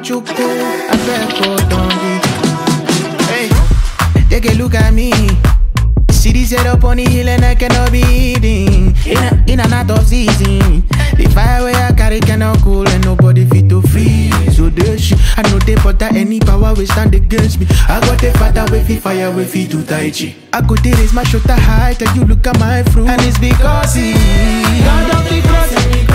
Chuku, I beg for don't be. Hey, take a look at me. City set up on the hill and I cannot be eating. In and out of season. The fire where I carry cannot cool and nobody fit to freeze. So this shit, I know they butter any power will stand against me. I got a father with the fire with feet to Tai Chi. I go raise my shoulder high till you look at my fruit. And it's because he God of the cross and